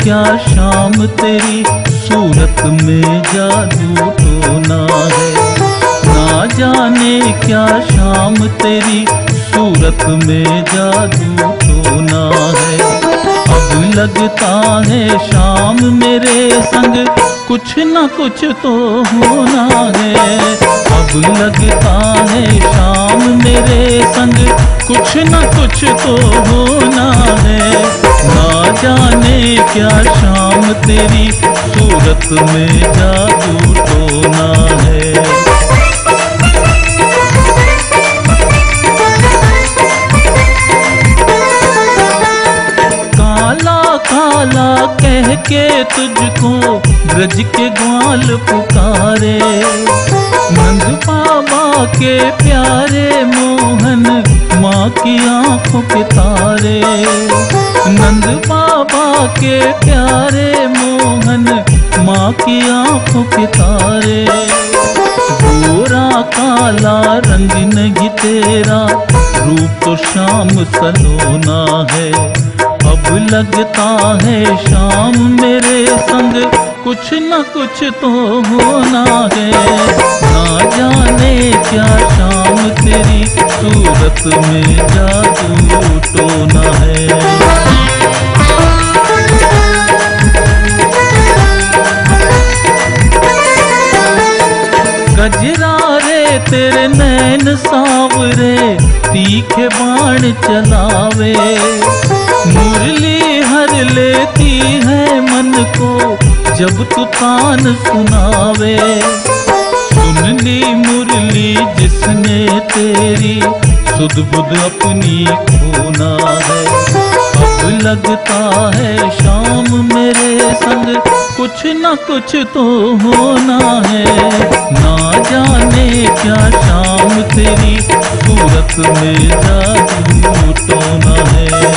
क्या शाम तेरी सूरत में जादू टोना है। ना जाने क्या शाम तेरी सूरत में जादू टोना है। अब लगता है शाम मेरे संग कुछ न कुछ तो होना है। अब लगता है शाम मेरे संग कुछ न कुछ तो होना है। ना जाने क्या शाम तेरी सूरत में जादू टोना है। काला कह के तुझको ब्रज के ग्वाल पुकारे। नंद बाबा के प्यारे मोहन माँ की आंखों के तारे। नंद बाबा के प्यारे मोहन माँ की आंखों के तारे। गोरा काला रंग नहीं तेरा रूप तो श्याम सलोना है। अब लगता है शाम मेरे संग कुछ न कुछ तो होना है। ना जाने क्या शाम तेरी सूरत में जादू टोना है। गजरारे तेरे नैन सांवरे तीखे बाण चलावे। मुरली हर लेती है मन को जब तू तान सुनावे। सुन ली मुरली जिसने तेरी सुध बुध अपनी खोना है। अब लगता है शाम मेरे संग कुछ न कुछ तो होना है। ना जाने क्या शाम तेरी सूरत में जादू टोना है।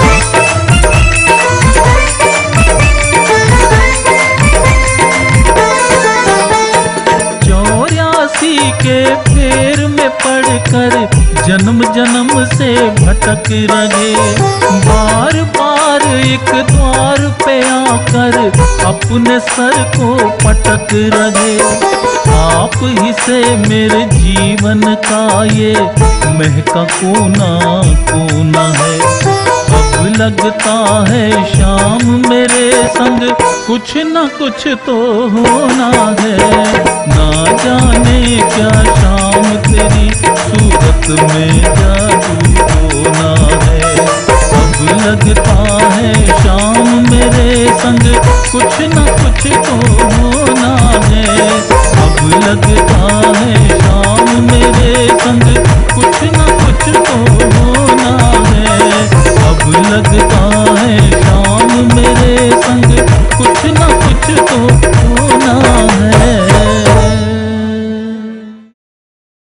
के फेर में पड़कर जन्म जन्म से भटक रहे। बार बार एक द्वार पे आकर अपने सर को पटक रहे। आप ही से मेरे जीवन का ये महका कोना कोना है। अब लगता है शाम मेरे संग कुछ न कुछ तो होना है। ना जाने क्या शाम तेरी सूरत में जादू